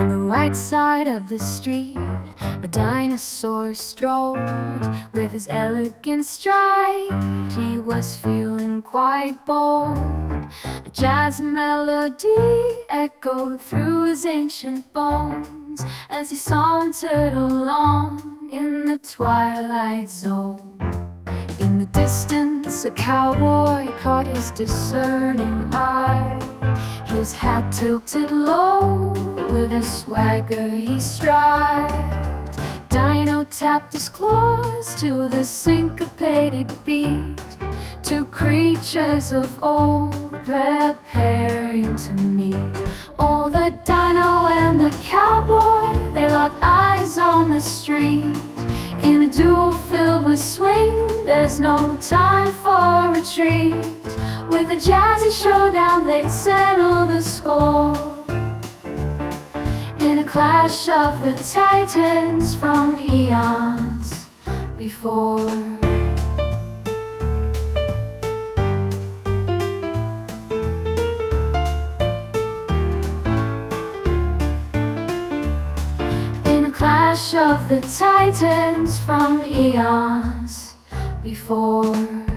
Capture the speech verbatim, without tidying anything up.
On the right side of the street, a dinosaur strolled with his elegant stride. He was feeling quite bold. A jazz melody echoed through his ancient bones as he sauntered along in the twilight zone. In the distance, a cowboy caught his discerning eye. His hat tilted low, with a swagger he strived. Dino tapped his claws to the syncopated beat. Two creatures of old preparing to meet. Oh, the dino and the cowboy, they locked eyes on the street. In a duel filled with swing, there's no time for retreat. With a jazzy showdown, they settle the score. In a clash of the titans from eons before. Clash of the titans from eons before.